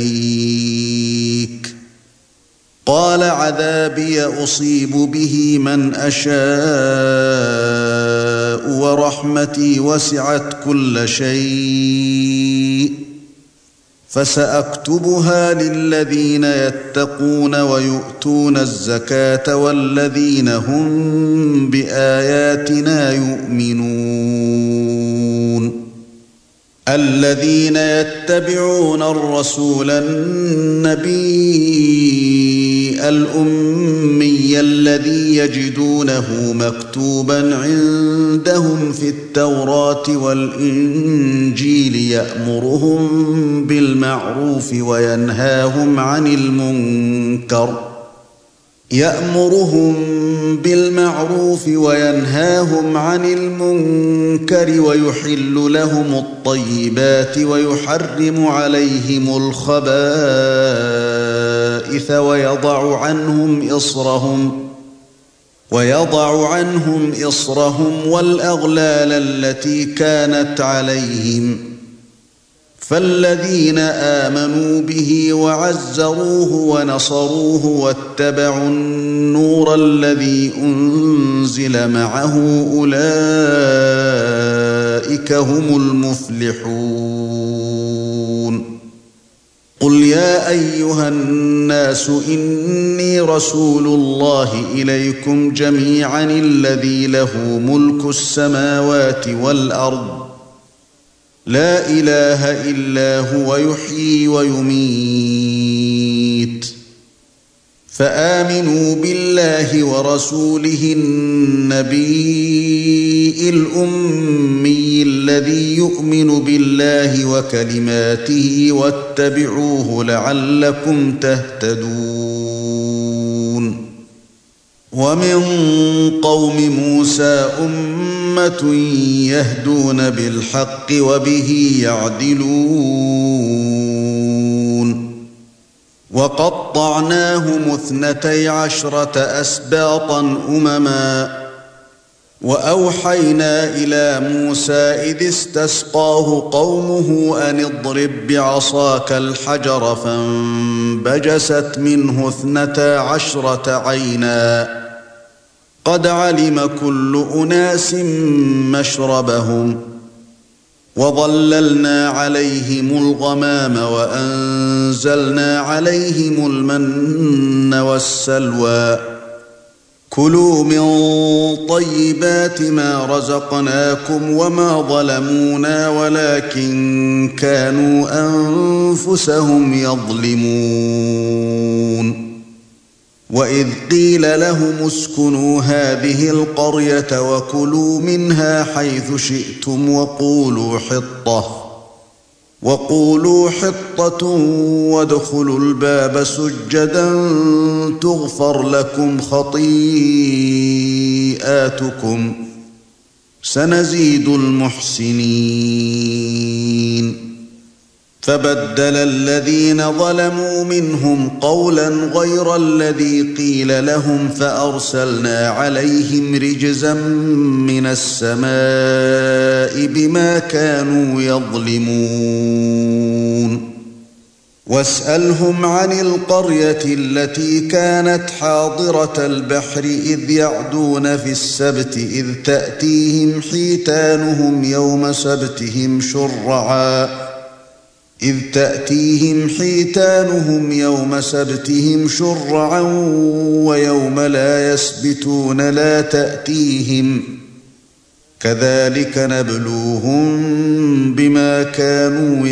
إليك قال عذابي أصيب به من أشاء ورحمتي وسعت كل شيء فسأكتبها للذين يتقون ويؤتون الزكاة والذين هم بآياتنا يؤمنون الذين يتبعون الرسول النبي الأمي الذي يجدونه مكتوبا عندهم في التوراة والإنجيل يأمرهم بالمعروف وينهاهم عن المنكر يأمرهم بالمعروف وينهاهم عن المنكر ويحل لهم الطيبات ويحرم عليهم الخبائث ويضع عنهم إصرهم ويضع عنهم إصرهم والأغلال التي كانت عليهم فالذين آمنوا به وعزروه ونصروه واتبعوا النور الذي أنزل معه أولئك هم المفلحون قل يا أيها الناس إني رسول الله إليكم جميعا الذي له ملك السماوات والأرض لا إله إلا هو يحيي ويميت فآمنوا بالله ورسوله النبي الأمي الذي يؤمن بالله وكلماته واتبعوه لعلكم تهتدون ومن قوم موسى أمة يهدون بالحق وبه يعدلون وقطعناهم اثنتي عشرة أسباطا أمما وأوحينا إلى موسى إذ استسقاه قومه أن اضرب بعصاك الحجر فانبجست منه اثنتا عشرة عينا قد علم كل أناس مشربهم وظللنا عليهم الغمام وأنزلنا عليهم المن والسلوى كلوا من طيبات ما رزقناكم وما ظلمونا ولكن كانوا أنفسهم يظلمون وإذ قيل لهم اسكنوا هذه القرية وكلوا منها حيث شئتم وقولوا حطة وقولوا حطة وادخلوا الباب سجدا تغفر لكم خطيئاتكم سنزيد المحسنين فبدل الذين ظلموا منهم قولا غير الذي قيل لهم فأرسلنا عليهم رجزا من السماء بما كانوا يظلمون واسألهم عن القرية التي كانت حاضرة البحر إذ يعدون في السبت إذ تأتيهم حيتانهم يوم سبتهم شرعا إذ تأتيهم حيتانهم يوم سبتهم شرعا ويوم لا يسبتون لا تأتيهم كذلك نبلوهم بما كانوا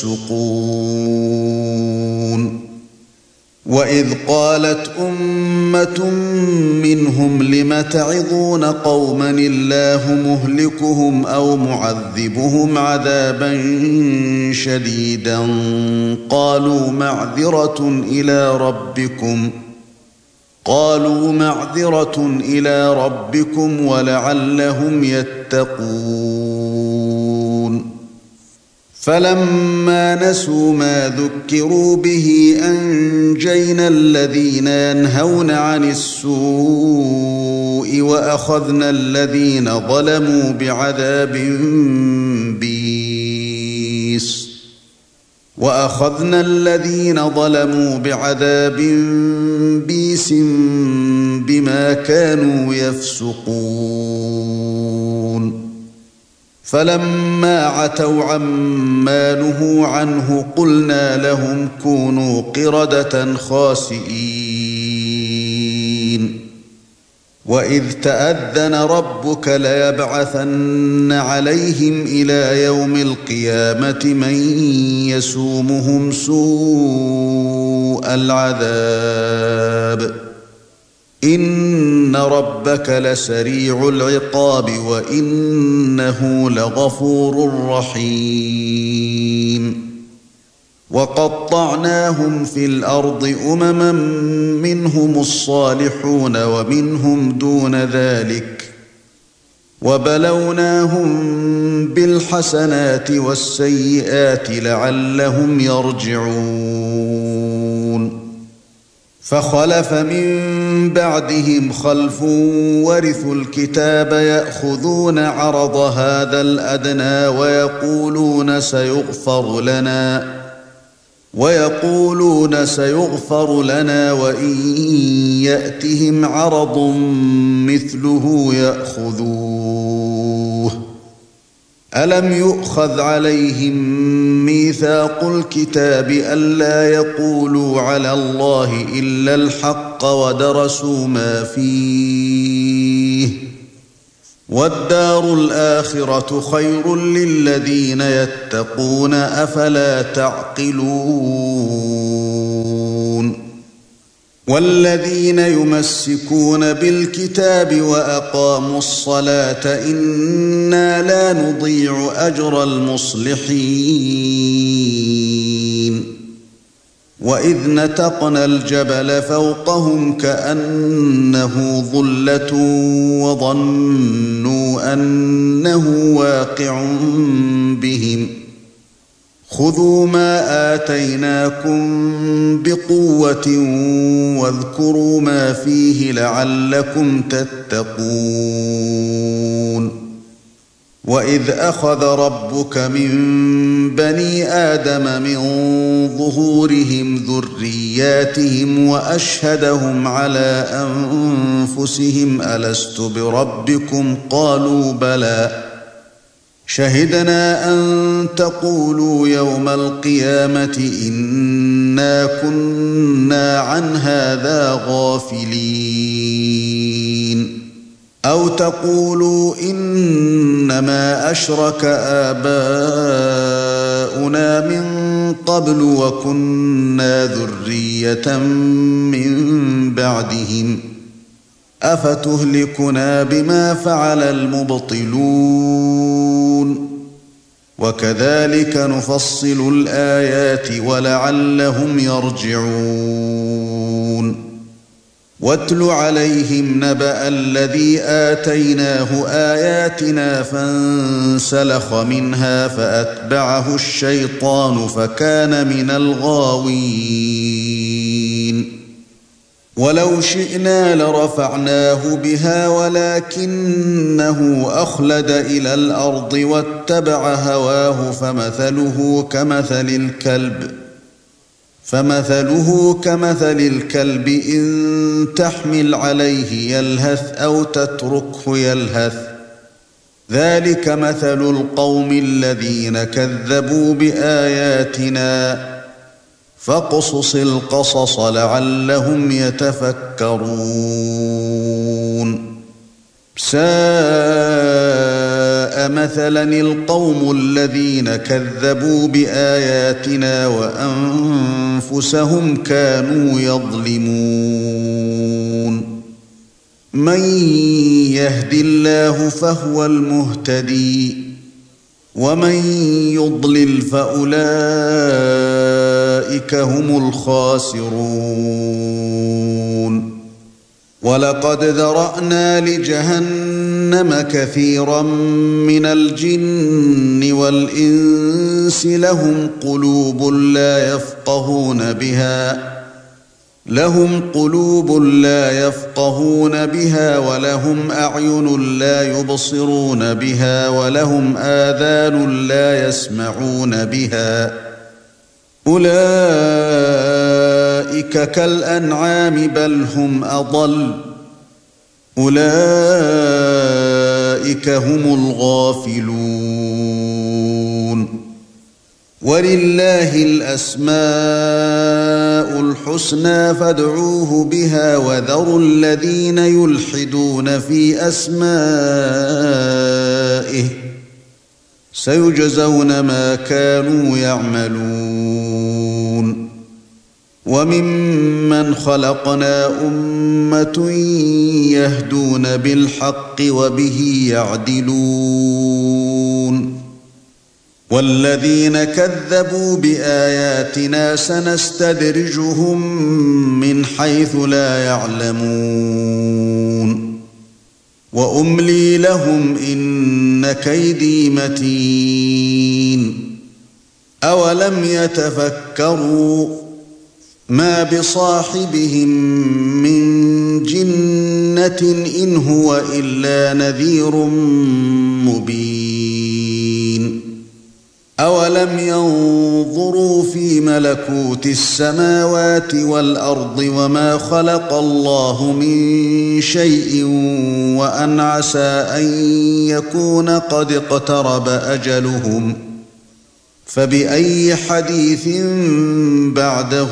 يفسقون وإذ قالت أمة منهم لم تعظون قوما الله مهلكهم أو معذبهم عذابا شديدا قالوا معذرة إلى ربكم قالوا معذرة إلى ربكم ولعلهم يتقون فَلَمَّا نَسُوا مَا ذُكِّرُوا بِهِ أَنجَيْنَا الَّذِينَ يَنْهَوْنَ عَنِ السُّوءِ وَأَخَذْنَا الَّذِينَ ظَلَمُوا بِعَذَابٍ بِئِيسٍ وَأَخَذْنَا الَّذِينَ ظَلَمُوا بِعَذَابٍ بِئِيسٍ بِمَا كَانُوا يَفْسُقُونَ فَلَمَّا عَتَوْا عَمَّا نُهُوا عَنْهُ قُلْنَا لَهُمْ كُونُوا قِرَدَةً خَاسِئِينَ وَإِذْ تَأَذَّنَ رَبُّكَ لَيَبْعَثَنَّ عَلَيْهِمْ إِلَى يَوْمِ الْقِيَامَةِ مَن يَسُومُهُمْ سُوءَ الْعَذَابِ إِنَّ رَبَّكَ لَسَرِيعُ الْعِقَابِ وَإِنَّهُ لَغَفُورٌ رَّحِيمٌ وَقَطَّعْنَاهُمْ فِي الْأَرْضِ أُمَمًا مِّنْهُمُ الصَّالِحُونَ وَمِنْهُمْ دُونَ ذَلِكَ وَبَلَوْنَاهُمْ بِالْحَسَنَاتِ وَالسَّيِّئَاتِ لَعَلَّهُمْ يَرْجِعُونَ فَخَلَفَ مِن بَعْدِهِمْ خَلْفٌ وَرِثُوا الْكِتَابَ يَأْخُذُونَ عَرَضَ هَذَا الْأَدْنَى وَيَقُولُونَ سَيُغْفَرُ لَنَا وَيَقُولُونَ سَيُغْفَرُ لَنَا وَإِن يَأْتِهِمْ عَرَضٌ مِثْلُهُ يَأْخُذُوهُ أَلَمْ يُؤْخَذْ عَلَيْهِمْ مِيثَاقُ الْكِتَابِ أَلَّا يَقُولُوا عَلَى اللَّهِ إِلَّا الْحَقَّ وَدَرَسُوا مَا فِيهِ وَالدَّارُ الْآخِرَةُ خَيْرٌ لِّلَّذِينَ يَتَّقُونَ أَفَلَا تَعْقِلُونَ وَالَّذِينَ يُمَسِّكُونَ بِالْكِتَابِ وَأَقَامُوا الصَّلَاةَ إِنَّا لَا نُضِيعُ أَجْرَ الْمُصْلِحِينَ وَإِذْ نَتَقْنَا الْجَبَلَ فَوْقَهُمْ كَأَنَّهُ ظُلَّةٌ وَظَنُّوا أَنَّهُ وَاقِعٌ بِهِمْ خُذُوا مَا آتَيْنَاكُمْ بِقُوَّةٍ وَاذْكُرُوا مَا فِيهِ لَعَلَّكُمْ تَتَّقُونَ وَإِذْ أَخَذَ رَبُّكَ مِنْ بَنِي آدَمَ مِنْ ظُهُورِهِمْ ذُرِّيَّاتِهِمْ وَأَشْهَدَهُمْ عَلَى أَنفُسِهِمْ أَلَسْتُ بِرَبِّكُمْ قَالُوا بَلَى شَهِدْنَا أَن تَقُولُوا يَوْمَ الْقِيَامَةِ إِنَّا كُنَّا عَنْ هَذَا غَافِلِينَ أَوْ تَقُولُوا إِنَّمَا أَشْرَكَ آبَاؤُنَا مِن قَبْلُ وَكُنَّا ذُرِّيَّةً مِّن بَعْدِهِمْ أَفَتُهْلِكُنَا بِمَا فَعَلَ الْمُبْطِلُونَ وَكَذَلِكَ نُفَصِّلُ الْآيَاتِ وَلَعَلَّهُمْ يَرْجِعُونَ وَاتْلُ عَلَيْهِمْ نَبَأَ الَّذِي آتَيْنَاهُ آيَاتِنَا فَانسَلَخَ مِنْهَا فَأَتْبَعَهُ الشَّيْطَانُ فَكَانَ مِنَ الْغَاوِينَ وَلَوْ شِئْنَا لَرَفَعْنَاهُ بِهَا وَلَكِنَّهُ أَخْلَدَ إِلَى الْأَرْضِ وَاتَّبَعَ هَوَاهُ فَمَثَلُهُ كَمَثَلِ الْكَلْبِ فَمَثَلُهُ كَمَثَلِ الْكَلْبِ إِن تَحْمِلْ عَلَيْهِ يَلْهَثْ أَوْ تَتْرُكْهُ يَلْهَث ذَلِكَ مَثَلُ الْقَوْمِ الَّذِينَ كَذَّبُوا بِآيَاتِنَا فَاقْصُصِ الْقَصَصَ لَعَلَّهُمْ يَتَفَكَّرُونَ سَاءَ مَثَلًا الْقَوْمُ الَّذِينَ كَذَّبُوا بِآيَاتِنَا وَأَنفُسَهُمْ كَانُوا يَظْلِمُونَ مَن يَهْدِ اللَّهُ فَهُوَ الْمُهْتَدِي وَمَن يُضْلِلْ فَأُولَئِكَ هُمُ الْخَاسِرُونَ وَلَقَدْ ذَرَأْنَا لِجَهَنَّمَ كَثِيرًا مِنَ الْجِنِّ وَالْإِنسِ لَهُمْ قُلُوبٌ لَا يَفْقَهُونَ بِهَا لَهُمْ قُلُوبٌ لَا يَفْقَهُونَ بِهَا وَلَهُمْ أَعْيُنٌ لَا يُبْصِرُونَ بِهَا وَلَهُمْ آذَانٌ لا يَسْمَعُونَ بِهَا أُولَئِكَ كَالْأَنْعَامِ بَلْ هُمْ أَضَلُّ أُولَئِكَ هُمُ الْغَافِلُونَ وَلِلَّهِ الْأَسْمَاءُ الْحُسْنَى فَادْعُوهُ بِهَا وَذَرُوا الَّذِينَ يُلْحِدُونَ فِي أَسْمَائِهِ سَيُجْزَوْنَ مَا كَانُوا يَعْمَلُونَ وَمِمَّنْ خَلَقْنَا أُمَّةٌ يَهْدُونَ بِالْحَقِّ وَبِهِ يَعْدِلُونَ وَالَّذِينَ كَذَّبُوا بِآيَاتِنَا سَنَسْتَدْرِجُهُم مِّنْ حَيْثُ لَا يَعْلَمُونَ وَأُمْلِي لَهُمْ إِنَّ كَيْدِي مَتِينٌ أَوَلَمْ يَتَفَكَّرُوا مَا بِصَاحِبِهِم مِّن جِنَّةٍ إِنْ هُوَ إِلَّا نَذِيرٌ مُبِينٌ أَوَلَمْ يَنظُرُوا فِي مَلَكُوتِ السَّمَاوَاتِ وَالْأَرْضِ وَمَا خَلَقَ اللَّهُ مِن شَيْءٍ وَأَنْ عَسَىٰ أَن يَكُونَ قَدِ اقْتَرَبَ أَجَلُهُمْ فَبِأَيِّ حَدِيثٍ بَعْدَهُ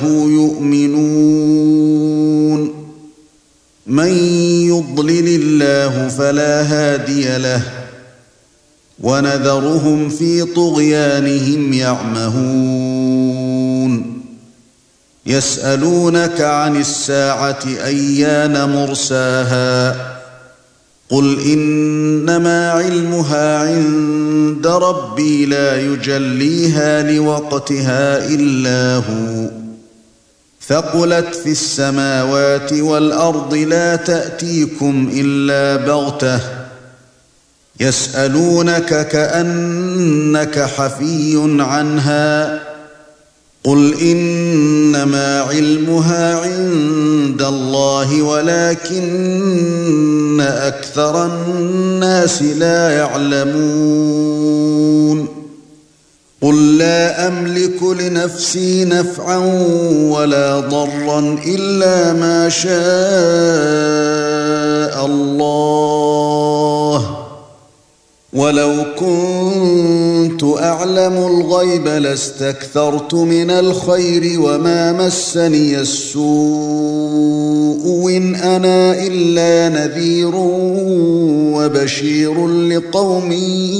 يُؤْمِنُونَ مَن يُضْلِلِ اللَّهُ فَلَا هَادِيَ لَهُ وَنَذَرُهُمْ فِي طُغْيَانِهِمْ يَعْمَهُونَ يَسْأَلُونَكَ عَنِ السَّاعَةِ أَيَّانَ مُرْسَاهَا قُلْ إِنَّمَا عِلْمُهَا عِندَ رَبِّي لَا يُجَلِّيهَا لِوَقْتِهَا إِلَّا هُوَ ثَقُلَتْ فِي السَّمَاوَاتِ وَالْأَرْضِ لَا تَأْتِيكُمْ إِلَّا بَغْتَةً يَسْأَلُونَكَ كَأَنَّكَ حَفِيٌّ عَنْهَا قُلْ إِنَّمَا عِلْمُهَا عِندَ اللَّهِ وَلَكِنَّ أَكْثَرَ النَّاسِ لَا يَعْلَمُونَ قُل لَّا أَمْلِكُ لِنَفْسِي نَفْعًا وَلَا ضَرًّا إِلَّا مَا شَاءَ اللَّهُ وَلَوْ كُنتُ أَعْلَمُ الْغَيْبَ لَاسْتَكْثَرْتُ مِنَ الْخَيْرِ وَمَا مَسَّنِيَ السُّوءُ إِنْ أَنَا إِلَّا نَذِيرٌ وَبَشِيرٌ لِقَوْمٍ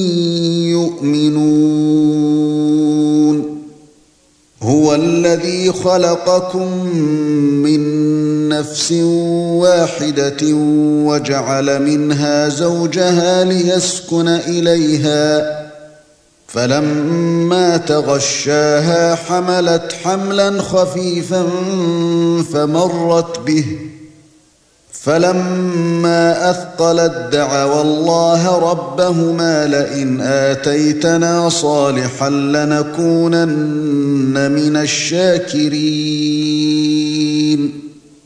يُؤْمِنُونَ هُوَ الَّذِي خَلَقَكُم مِّن نَّفْسٍ وَاحِدَةٍ وَجَعَلَ مِنْهَا زَوْجَهَا لِيَسْكُنَ إِلَيْهَا فَلَمَّا تَغَشَّاهَا حَمَلَتْ حَمْلًا خَفِيفًا فَمَرَّتْ بِهِ فَلَمَّا أَثْقَلَت دَّعَوَا اللَّهَ رَبَّهُمَا لَئِنْ آتَيْتَنَا صَالِحًا لَّنَكُونَنَّ مِنَ الشَّاكِرِينَ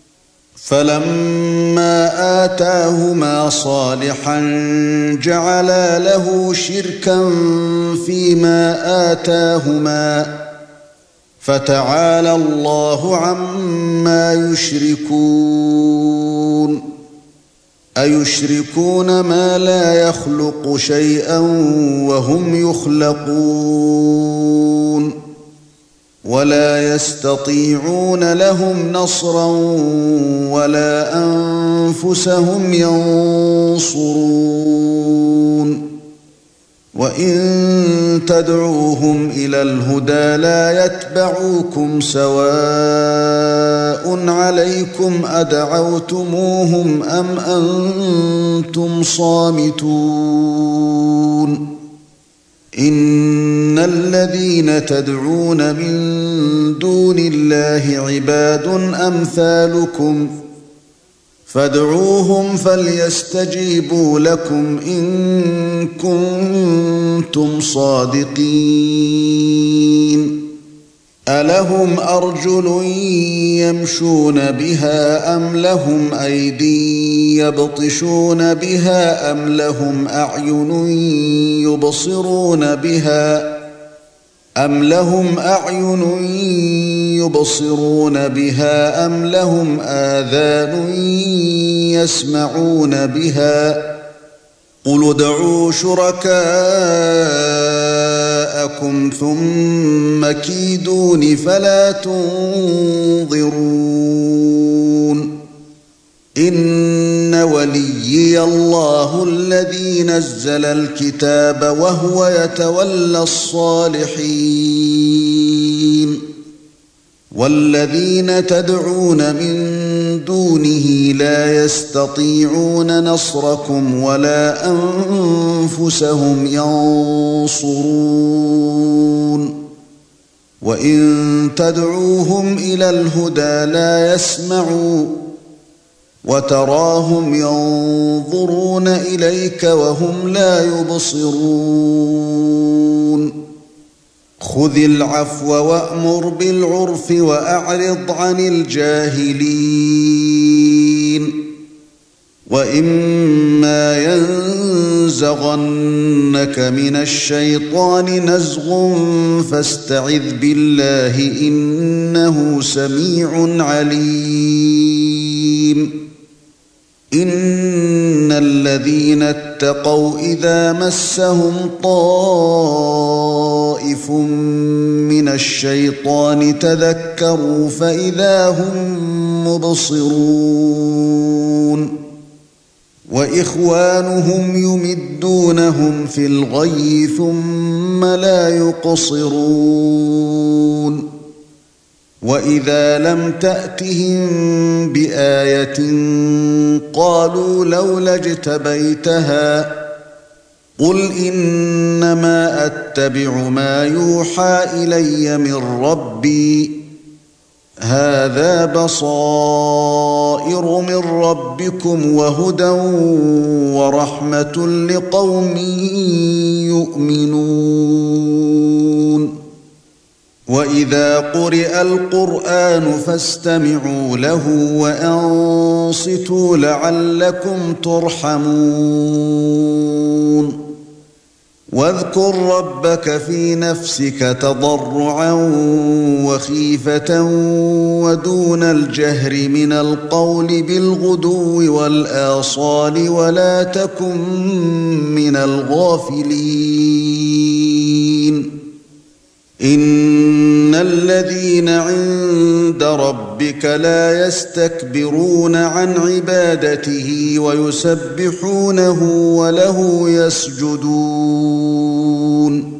فَلَمَّا آتَاهُمَا صَالِحًا جَعَلَا لَهُ شِرْكًا فِيمَا آتَاهُمَا فَتَعَالَى اللَّهُ عَمَّا يُشْرِكُونَ أَيُشْرِكُونَ مَا لَا يَخْلُقُ شَيْئًا وَهُمْ يُخْلَقُونَ وَلَا يَسْتَطِيعُونَ لَهُمْ نَصْرًا وَلَا أَنفُسَهُمْ يَنصُرُونَ وَإِن تَدْعُوهُمْ إِلَى الْهُدَى لَا يَتَّبِعُوكُمْ سَوَاءٌ عَلَيْكُمْ أَدَعَوْتُمُوهُمْ أَمْ أَنْتُمْ صَامِتُونَ إِنَّ الَّذِينَ تَدْعُونَ مِن دُونِ اللَّهِ عِبَادٌ أَمْثَالُكُمْ فادعوهم فليستجيبوا لكم إن كنتم صادقين ألهم أرجل يمشون بها أم لهم أيدي يبطشون بها أم لهم أعين يبصرون بها أم لهم أعين يبصرون بها أم لهم آذان يسمعون بها قل ادعوا شركاءكم ثم كيدون فلا تنظرون إن وليي الله الذي نزل الكتاب وهو يتولى الصالحين والذين تدعون من دونه لا يستطيعون نصركم ولا أنفسهم ينصرون وإن تدعوهم إلى الهدى لا يسمعوا وتراهم ينظرون إليك وهم لا يبصرون خذ العفو وأمر بالعرف وأعرض عن الجاهلين وإما ينزغنك من الشيطان نزغ فاستعذ بالله إنه سميع عليم إن الذين اتقوا إذا مسهم طائف من الشيطان تذكروا فإذا هم مبصرون وإخوانهم يمدونهم في الغي ثم لا يقصرون وإذا لم تأتهم بآية قالوا لولا اجتبيتها قل إنما أتبع ما يوحى إلي من ربي هذا بصائر من ربكم وهدى ورحمة لقوم يؤمنون وإذا قرئ القرآن فاستمعوا له وأنصتوا لعلكم ترحمون واذكر ربك في نفسك تضرعا وخيفة ودون الجهر من القول بالغدو والآصال ولا تكن من الغافلين إن الذين عند ربك لا يستكبرون عن عبادته ويسبحونه وله يسجدون